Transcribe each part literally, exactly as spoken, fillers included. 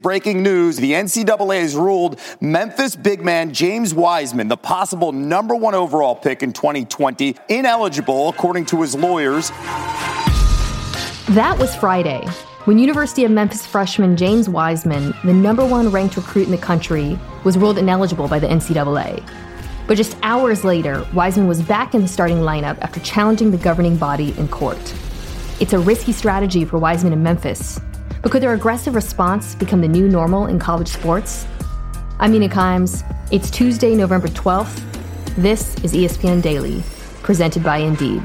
Breaking news, the N C double A has ruled Memphis big man James Wiseman, the possible number one overall pick in twenty twenty, ineligible according to his lawyers. That was Friday, when University of Memphis freshman James Wiseman, the number one ranked recruit in the country, was ruled ineligible by the N C double A. But just hours later, Wiseman was back in the starting lineup after challenging the governing body in court. It's a risky strategy for Wiseman in Memphis. But could their aggressive response become the new normal in college sports? I'm Mina Kimes. It's Tuesday, November twelfth. This is E S P N Daily, presented by Indeed.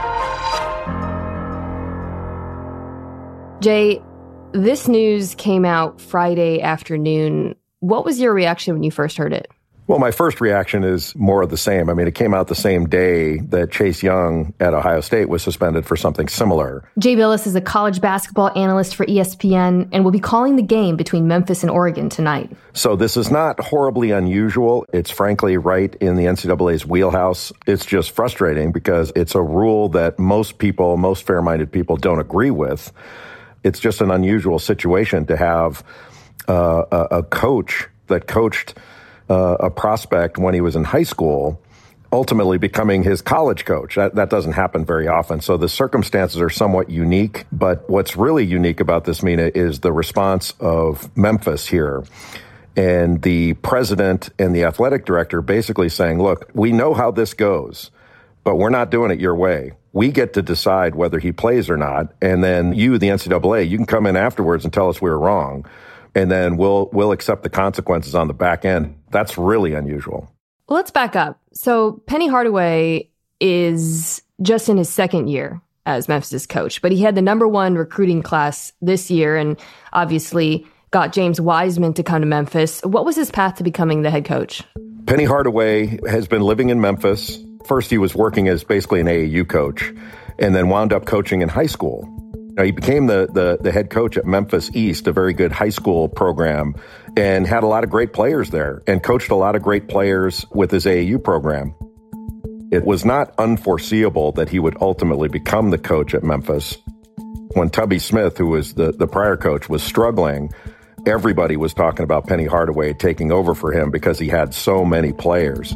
Jay, this news came out Friday afternoon. What was your reaction when you first heard it? Well, my first reaction is more of the same. I mean, it came out the same day that Chase Young at Ohio State was suspended for something similar. Jay Bilas is a college basketball analyst for E S P N and will be calling the game between Memphis and Oregon tonight. So this is not horribly unusual. It's frankly right in the N C double A's wheelhouse. It's just frustrating because it's a rule that most people, most fair-minded people don't agree with. It's just an unusual situation to have uh, a, a coach that coached Uh, a prospect when he was in high school, ultimately becoming his college coach. That, that doesn't happen very often. So the circumstances are somewhat unique. But what's really unique about this, Mina, is the response of Memphis here. And the president and the athletic director basically saying, look, we know how this goes, but we're not doing it your way. We get to decide whether he plays or not. And then you, the N C double A, you can come in afterwards and tell us we were wrong. And then we'll we'll accept the consequences on the back end. That's really unusual. Well, let's back up. So Penny Hardaway is just in his second year as Memphis' coach, but he had the number one recruiting class this year and obviously got James Wiseman to come to Memphis. What was his path to becoming the head coach? Penny Hardaway has been living in Memphis. First, he was working as basically an A A U coach and then wound up coaching in high school. Now, he became the, the, the head coach at Memphis East, a very good high school program, and had a lot of great players there and coached a lot of great players with his A A U program. It was not unforeseeable that he would ultimately become the coach at Memphis. When Tubby Smith, who was the, the prior coach, was struggling, everybody was talking about Penny Hardaway taking over for him because he had so many players.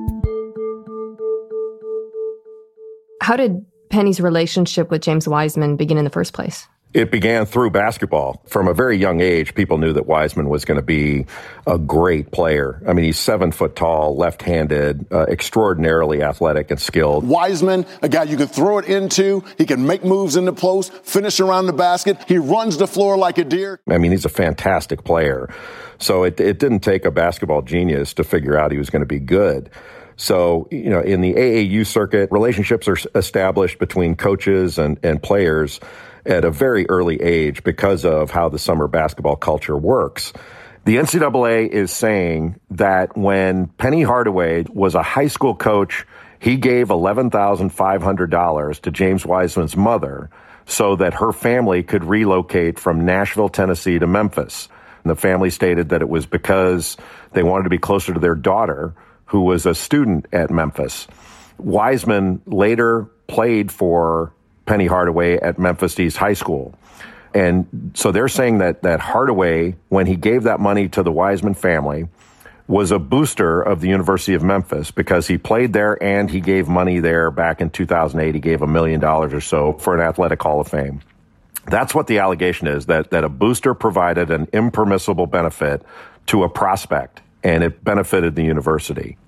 How did Penny's relationship with James Wiseman begin in the first place? It began through basketball. From a very young age, people knew that Wiseman was going to be a great player. I mean, he's seven foot tall, left-handed, uh, extraordinarily athletic and skilled. Wiseman, a guy you can throw it into. He can make moves in the post, finish around the basket. He runs the floor like a deer. I mean, he's a fantastic player. So it, it didn't take a basketball genius to figure out he was going to be good. So, you know, in the A A U circuit, relationships are established between coaches and, and players at a very early age because of how the summer basketball culture works. The N C double A is saying that when Penny Hardaway was a high school coach, he gave eleven thousand five hundred dollars to James Wiseman's mother so that her family could relocate from Nashville, Tennessee to Memphis. And the family stated that it was because they wanted to be closer to their daughter, who was a student at Memphis. Wiseman later played for Penny Hardaway at Memphis East High School. And so they're saying that that Hardaway, when he gave that money to the Wiseman family, was a booster of the University of Memphis because he played there and he gave money there back in two thousand eight. He gave a million dollars or so for an athletic Hall of Fame. That's what the allegation is, that, that a booster provided an impermissible benefit to a prospect, and it benefited the university.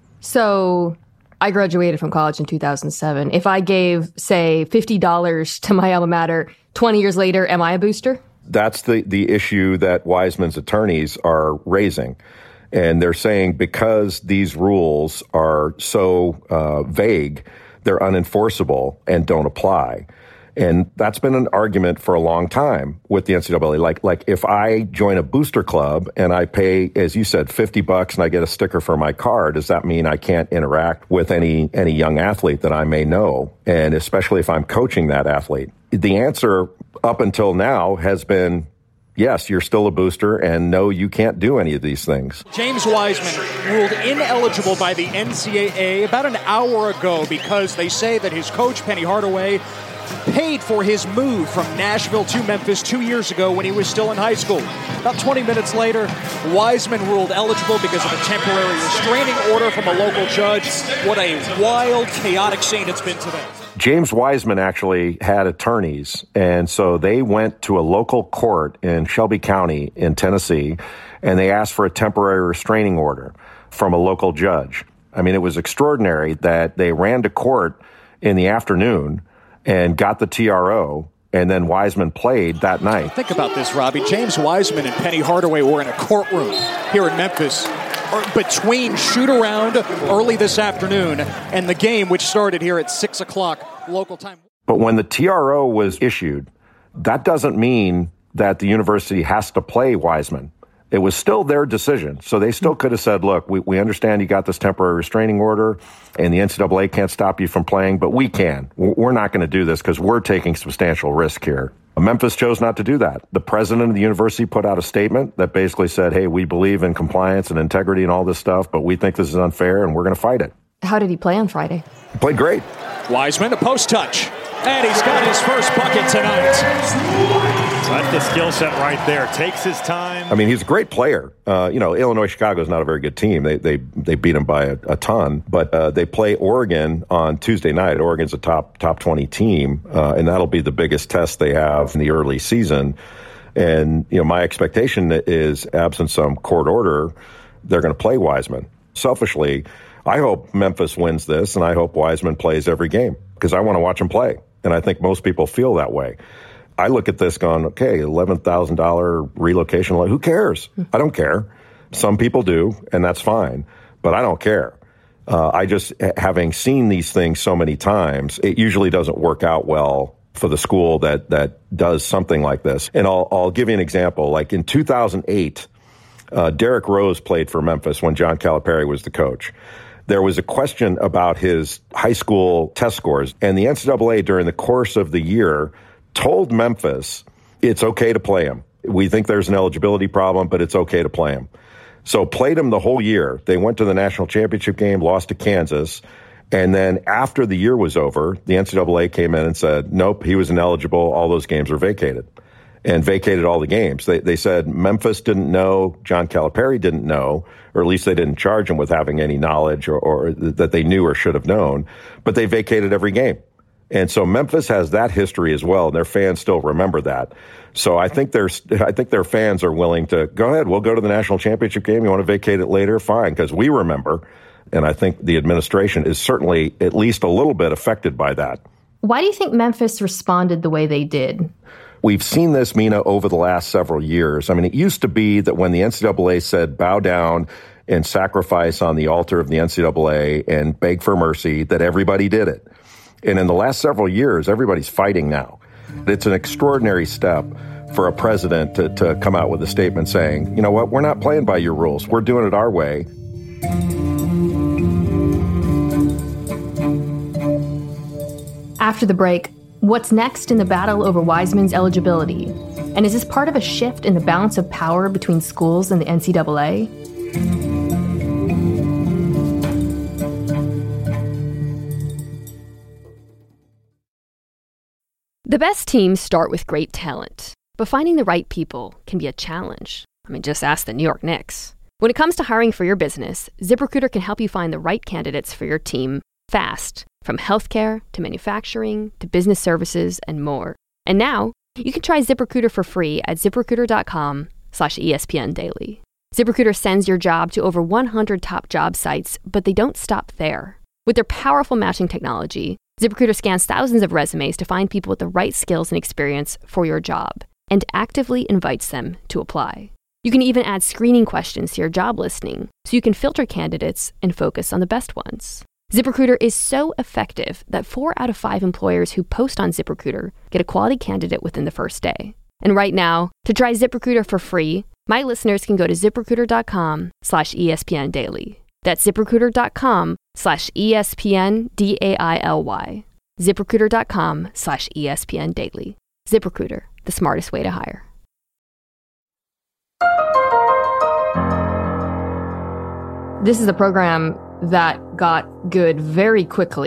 So I graduated from college in two thousand seven. If I gave, say, fifty dollars to my alma mater, twenty years later, am I a booster? That's the, the issue that Wiseman's attorneys are raising. And they're saying because these rules are so uh, vague, they're unenforceable and don't apply. And that's been an argument for a long time with the N C double A. Like, like if I join a booster club and I pay, as you said, fifty bucks and I get a sticker for my car, does that mean I can't interact with any, any young athlete that I may know? And especially if I'm coaching that athlete. The answer up until now has been, yes, you're still a booster, and no, you can't do any of these things. James Wiseman ruled ineligible by the N C double A about an hour ago because they say that his coach, Penny Hardaway, paid for his move from Nashville to Memphis two years ago when he was still in high school. About twenty minutes later, Wiseman ruled eligible because of a temporary restraining order from a local judge. What a wild, chaotic scene it's been today. James Wiseman actually had attorneys, and so they went to a local court in Shelby County in Tennessee, and they asked for a temporary restraining order from a local judge. I mean, it was extraordinary that they ran to court in the afternoon and got the T R O, and then Wiseman played that night. Think about this, Robbie. James Wiseman and Penny Hardaway were in a courtroom here in Memphis between shoot-around early this afternoon and the game, which started here at six o'clock local time. But when the T R O was issued, that doesn't mean that the university has to play Wiseman. It was still their decision. So they still could have said, look, we, we understand you got this temporary restraining order and the N C double A can't stop you from playing, but we can. We're not going to do this because we're taking substantial risk here. Memphis chose not to do that. The president of the university put out a statement that basically said, hey, we believe in compliance and integrity and all this stuff, but we think this is unfair and we're going to fight it. How did he play on Friday? He played great. Wiseman, a post touch. And he's got his first bucket tonight. That's the skill set right there. Takes his time. I mean, he's a great player. Uh, you know, Illinois Chicago is not a very good team. They they they beat him by a, a ton. But uh, they play Oregon on Tuesday night. Oregon's a top top twenty team, uh, and that'll be the biggest test they have in the early season. And you know, my expectation is, absent some court order, they're going to play Wiseman. Selfishly, I hope Memphis wins this, and I hope Wiseman plays every game because I want to watch him play. And I think most people feel that way. I look at this going, okay, eleven thousand dollars relocation loan. Who cares? I don't care. Some people do, and that's fine. But I don't care. Uh, I just, having seen these things so many times, it usually doesn't work out well for the school that that does something like this. And I'll, I'll give you an example. Like in two thousand eight, uh, Derrick Rose played for Memphis when John Calipari was the coach. There was a question about his high school test scores, and the N C double A during the course of the year told Memphis it's okay to play him. We think there's an eligibility problem, but it's okay to play him. So played him the whole year. They went to the national championship game, lost to Kansas, and then after the year was over, the N C double A came in and said, nope, he was ineligible. All those games are vacated, and vacated all the games. They, they said Memphis didn't know, John Calipari didn't know, or at least they didn't charge him with having any knowledge or, or that they knew or should have known, but they vacated every game. And so Memphis has that history as well, and their fans still remember that. So I think there's, I think their fans are willing to go ahead. We'll go to the national championship game. You want to vacate it later? Fine, because we remember. And I think the administration is certainly at least a little bit affected by that. Why do you think Memphis responded the way they did? We've seen this, Mina, over the last several years. I mean, it used to be that when the N C double A said bow down and sacrifice on the altar of the N C double A and beg for mercy, that everybody did it. And in the last several years, everybody's fighting now. It's an extraordinary step for a president to, to come out with a statement saying, you know what, we're not playing by your rules. We're doing it our way. After the break, what's next in the battle over Wiseman's eligibility? And is this part of a shift in the balance of power between schools and the N C double A? The best teams start with great talent, but finding the right people can be a challenge. I mean, just ask the New York Knicks. When it comes to hiring for your business, ZipRecruiter can help you find the right candidates for your team fast, from healthcare to manufacturing to business services and more. And now, you can try ZipRecruiter for free at ZipRecruiter.com slash ESPN Daily. ZipRecruiter sends your job to over one hundred top job sites, but they don't stop there. With their powerful matching technology, ZipRecruiter scans thousands of resumes to find people with the right skills and experience for your job and actively invites them to apply. You can even add screening questions to your job listing so you can filter candidates and focus on the best ones. ZipRecruiter is so effective that four out of five employers who post on ZipRecruiter get a quality candidate within the first day. And right now, to try ZipRecruiter for free, my listeners can go to ZipRecruiter.com slash ESPN Daily. That's ZipRecruiter.com slash ESPN D-A-I-L-Y. ZipRecruiter.com slash ESPN Daily. ZipRecruiter, the smartest way to hire. This is a program that got good very quickly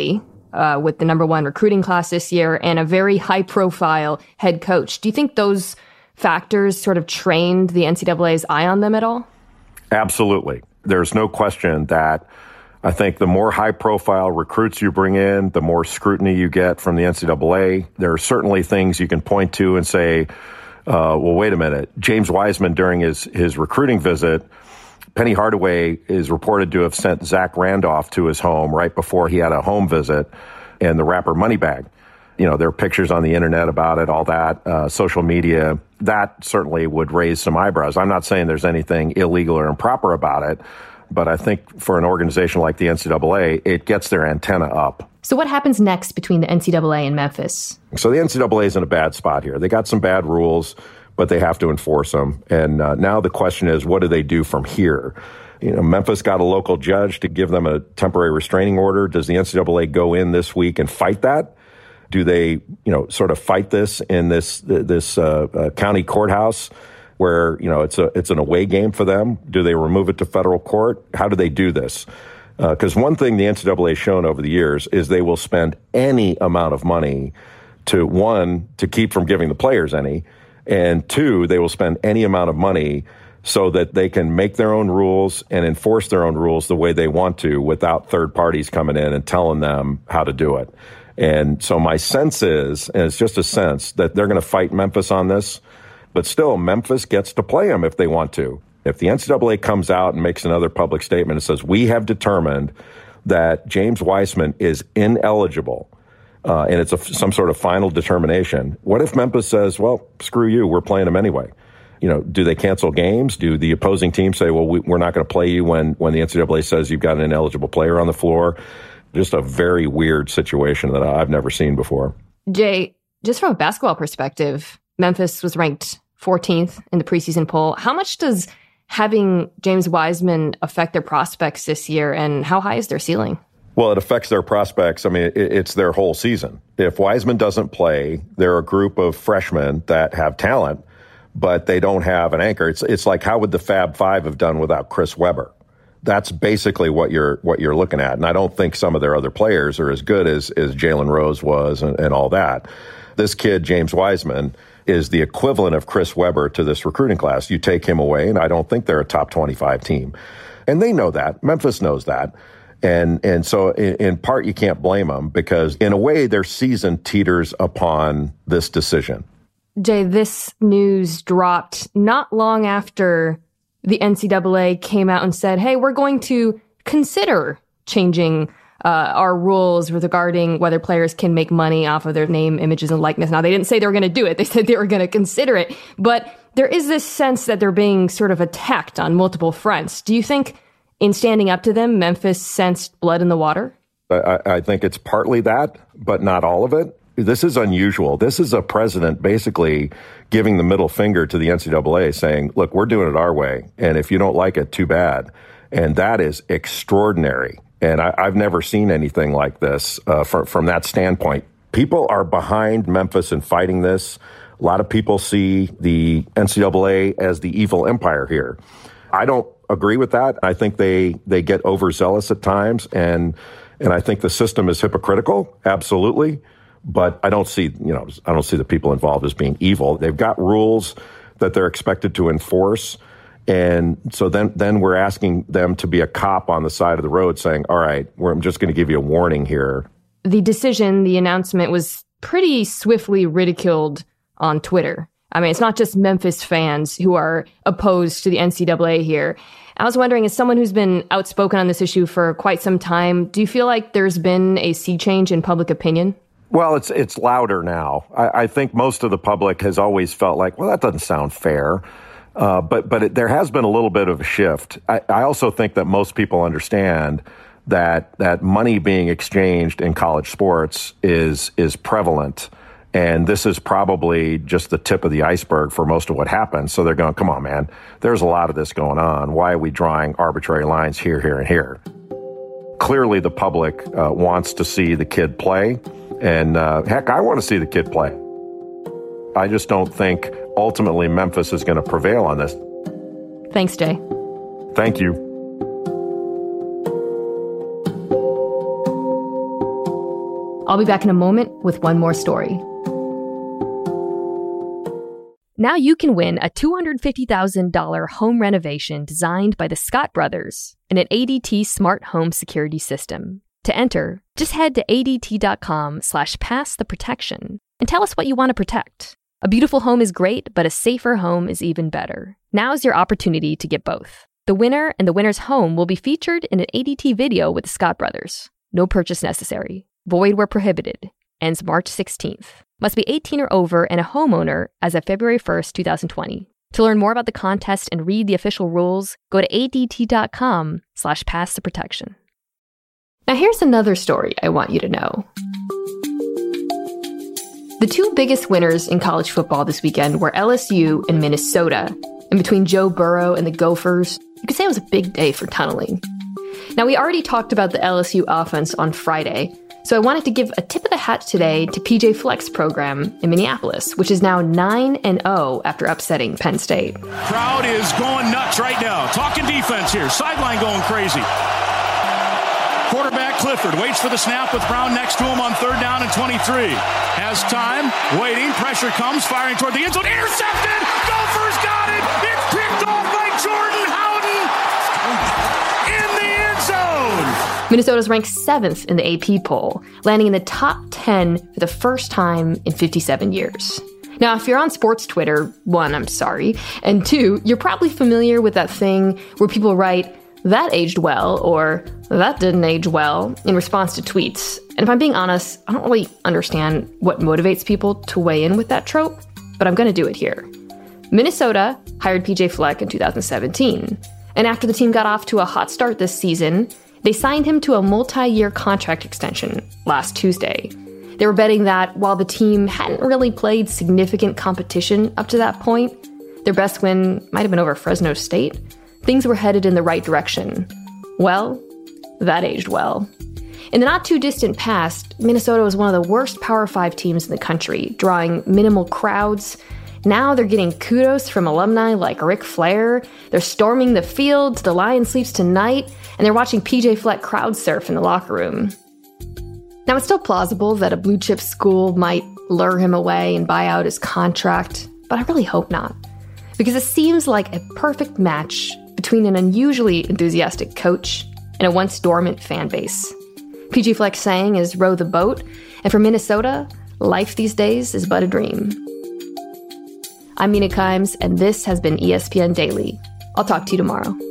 uh, with the number one recruiting class this year and a very high-profile head coach. Do you think those factors sort of trained the N C double A's eye on them at all? Absolutely. There's no question that I think the more high-profile recruits you bring in, the more scrutiny you get from the N C double A. There are certainly things you can point to and say, uh, well, wait a minute. James Wiseman, during his, his recruiting visit, Penny Hardaway is reported to have sent Zach Randolph to his home right before he had a home visit and the rapper Moneybagg. You know, there are pictures on the internet about it, all that, uh, social media. That certainly would raise some eyebrows. I'm not saying there's anything illegal or improper about it, but I think for an organization like the N C double A, it gets their antenna up. So what happens next between the N C double A and Memphis? So the N C double A is in a bad spot here. They got some bad rules, but they have to enforce them. And uh, now the question is, what do they do from here? You know, Memphis got a local judge to give them a temporary restraining order. Does the N C double A go in this week and fight that? Do they, you know, sort of fight this in this this uh, uh, county courthouse where, you know, it's a it's an away game for them? Do they remove it to federal court? How do they do this? Because uh, one thing the N C double A has shown over the years is they will spend any amount of money to, one, to keep from giving the players any, and two, they will spend any amount of money so that they can make their own rules and enforce their own rules the way they want to without third parties coming in and telling them how to do it. And so my sense is, and it's just a sense, that they're going to fight Memphis on this, but still Memphis gets to play them if they want to. If the N C double A comes out and makes another public statement and says, we have determined that James Wiseman is ineligible, uh, and it's a, some sort of final determination, what if Memphis says, well, screw you, we're playing him anyway? You know, do they cancel games? Do the opposing team say, well, we, we're not going to play you when, when the N C double A says you've got an ineligible player on the floor? Just a very weird situation that I've never seen before. Jay, just from a basketball perspective, Memphis was ranked fourteenth in the preseason poll. How much does having James Wiseman affect their prospects this year, and how high is their ceiling? Well, it affects their prospects. I mean, it, it's their whole season. If Wiseman doesn't play, they're a group of freshmen that have talent, but they don't have an anchor. It's it's like, how would the Fab Five have done without Chris Webber? That's basically what you're what you're looking at. And I don't think some of their other players are as good as, as Jalen Rose was and, and all that. This kid, James Wiseman, is the equivalent of Chris Webber to this recruiting class. You take him away, and I don't think they're a top twenty-five team. And they know that. Memphis knows that. And and so in, in part, you can't blame them because in a way, their season teeters upon this decision. Jay, this news dropped not long after the N C double A came out and said, hey, we're going to consider changing uh, our rules regarding whether players can make money off of their name, images, and likeness. Now, they didn't say they were going to do it. They said they were going to consider it. But there is this sense that they're being sort of attacked on multiple fronts. Do you think in standing up to them, Memphis sensed blood in the water? I, I think it's partly that, but not all of it. This is unusual. This is a president basically giving the middle finger to the N C double A saying, look, we're doing it our way. And if you don't like it, too bad. And that is extraordinary. And I, I've never seen anything like this uh, from, from that standpoint. People are behind Memphis and fighting this. A lot of people see the N C double A as the evil empire here. I don't agree with that. I think they, they get overzealous at times. And, and I think the system is hypocritical. Absolutely. But I don't see, you know, I don't see the people involved as being evil. They've got rules that they're expected to enforce. And so then, then we're asking them to be a cop on the side of the road saying, all right, we're, I'm just going to give you a warning here. The decision, the announcement was pretty swiftly ridiculed on Twitter. I mean, it's not just Memphis fans who are opposed to the N C double A here. I was wondering, as someone who's been outspoken on this issue for quite some time, do you feel like there's been a sea change in public opinion? Well, it's it's louder now. I, I think most of the public has always felt like, well, that doesn't sound fair. Uh, but but it, there has been a little bit of a shift. I, I also think that most people understand that that money being exchanged in college sports is is prevalent. And this is probably just the tip of the iceberg for most of what happens. So they're going, come on, man, there's a lot of this going on. Why are we drawing arbitrary lines here, here, and here? Clearly, the public uh, wants to see the kid play. And uh, heck, I want to see the kid play. I just don't think ultimately Memphis is going to prevail on this. Thanks, Jay. Thank you. I'll be back in a moment with one more story. Now you can win a two hundred fifty thousand dollars home renovation designed by the Scott Brothers and an A D T smart home security system. To enter, just head to adt.com slash pass the protection and tell us what you want to protect. A beautiful home is great, but a safer home is even better. Now's your opportunity to get both. The winner and the winner's home will be featured in an A D T video with the Scott Brothers. No purchase necessary. Void where prohibited. Ends March sixteenth. Must be eighteen or over and a homeowner as of February first, twenty twenty. To learn more about the contest and read the official rules, go to adt.com slash pass the protection. Now here's another story I want you to know. The two biggest winners in college football this weekend were L S U and Minnesota. And between Joe Burrow and the Gophers, you could say it was a big day for tunneling. Now, we already talked about the L S U offense on Friday, so I wanted to give a tip of the hat today to P J Fleck's program in Minneapolis, which is now nine and oh after upsetting Penn State. Crowd is going nuts right now. Talking defense here. Sideline going crazy. Quarterback Clifford waits for the snap with Brown next to him on third down and twenty-three. Has time, waiting, pressure comes, firing toward the end zone. Intercepted! Gophers got it! It's picked off by Jordan Howden in the end zone! Minnesota's ranked seventh in the A P poll, landing in the top ten for the first time in fifty-seven years. Now, if you're on sports Twitter, one, I'm sorry, and two, you're probably familiar with that thing where people write, "That aged well," or "That didn't age well," in response to tweets. And if I'm being honest, I don't really understand what motivates people to weigh in with that trope, but I'm going to do it here. Minnesota hired P J Fleck in two thousand seventeen, and after the team got off to a hot start this season, they signed him to a multi-year contract extension last Tuesday. They were betting that while the team hadn't really played significant competition up to that point, their best win might have been over Fresno State, things were headed in the right direction. Well, that aged well. In the not-too-distant past, Minnesota was one of the worst Power Five teams in the country, drawing minimal crowds. Now they're getting kudos from alumni like Ric Flair. They're storming the field to The Lion Sleeps Tonight, and they're watching P J Fleck crowd surf in the locker room. Now, it's still plausible that a blue-chip school might lure him away and buy out his contract, but I really hope not, because it seems like a perfect match between an unusually enthusiastic coach and a once dormant fan base. P J Fleck's saying is row the boat, and for Minnesota, life these days is but a dream. I'm Mina Kimes, and this has been E S P N Daily. I'll talk to you tomorrow.